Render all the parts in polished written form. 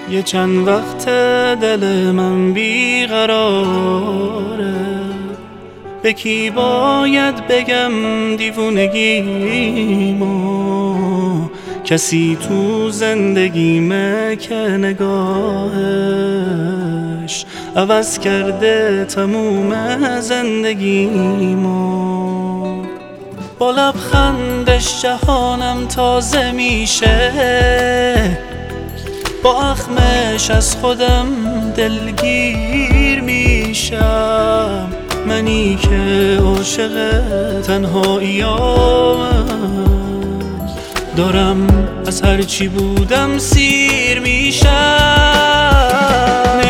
یه چند وقت دل من بیقراره، به کی باید بگم دیوونگیمو؟ کسی تو زندگیمه که نگاهش عوض کرده تموم زندگیمو. با لبخندش جهانم تازه میشه، با اخمش از خودم دلگیر میشم. منی که عاشق تنهایی‌ام، دارم از هرچی بودم سیر میشم.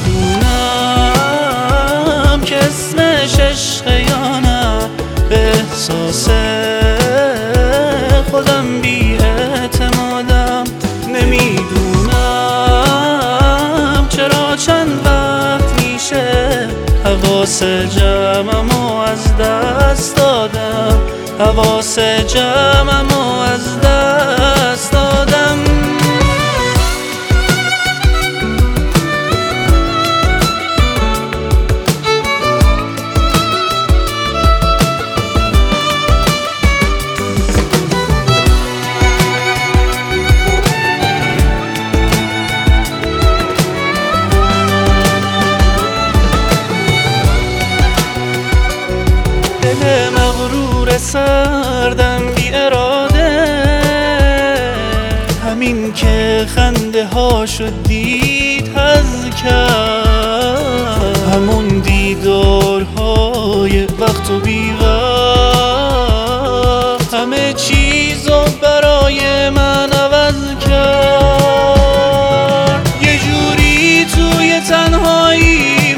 نمیدونم که اسمش عشق یا نه، به احساس خودم بی اعتمادم. نمیدونم چرا چند وقت میشه حواس جمعمو از دست دادم، حواس جمعمو از دست دادم. دل مغرور سردم بی اراده، همین که خنده هاشو دید حظ کرد، همون دیدارهای وقت و بی وقت همه چیزو برای من عوض کرد. یه جوری توی تنهایی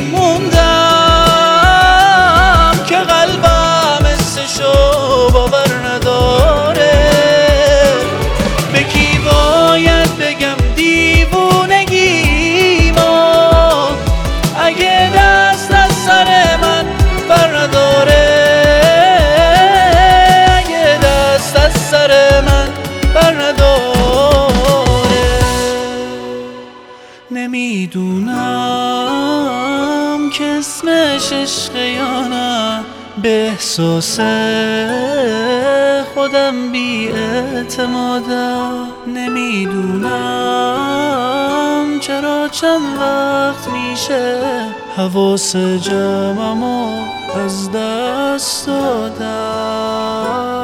موندم که قلبم حسشو باور نداره. به کی باید بگم دیوونگیمو؟ اگه دست از سر من بر نداره، اگه دست از سر من بر نداره. نمیدونم که اسمش عشق یا نه، به احساس خودم بی اعتمادم. نمیدونم چرا چند وقت میشه حواس جمعمو از دست دادم.